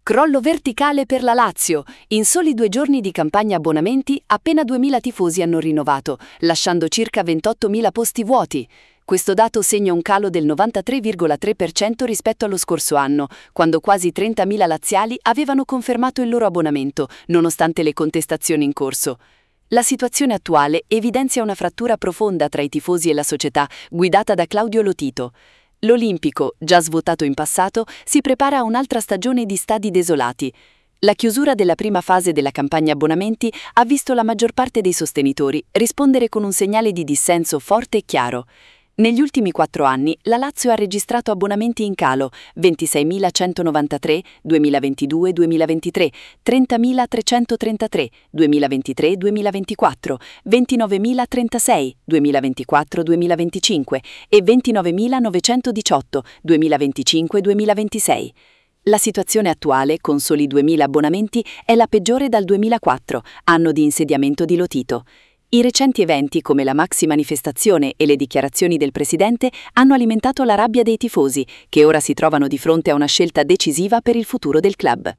Crollo verticale per la Lazio. In soli 2 giorni di campagna abbonamenti, appena 2.000 tifosi hanno rinnovato, lasciando circa 28.000 posti vuoti. Questo dato segna un calo del 93,3% rispetto allo scorso anno, quando quasi 30.000 laziali avevano confermato il loro abbonamento, nonostante le contestazioni in corso. La situazione attuale evidenzia una frattura profonda tra i tifosi e la società, guidata da Claudio Lotito. L'Olimpico, già svuotato in passato, si prepara a un'altra stagione di stadi desolati. La chiusura della prima fase della campagna abbonamenti ha visto la maggior parte dei sostenitori rispondere con un segnale di dissenso forte e chiaro. Negli ultimi 4 anni la Lazio ha registrato abbonamenti in calo, 26.193 2022-2023, 30.333 2023-2024, 29.036 2024-2025 e 29.918 2025-2026. La situazione attuale, con soli 2.000 abbonamenti, è la peggiore dal 2004, anno di insediamento di Lotito. I recenti eventi come la maxi manifestazione e le dichiarazioni del presidente hanno alimentato la rabbia dei tifosi, che ora si trovano di fronte a una scelta decisiva per il futuro del club.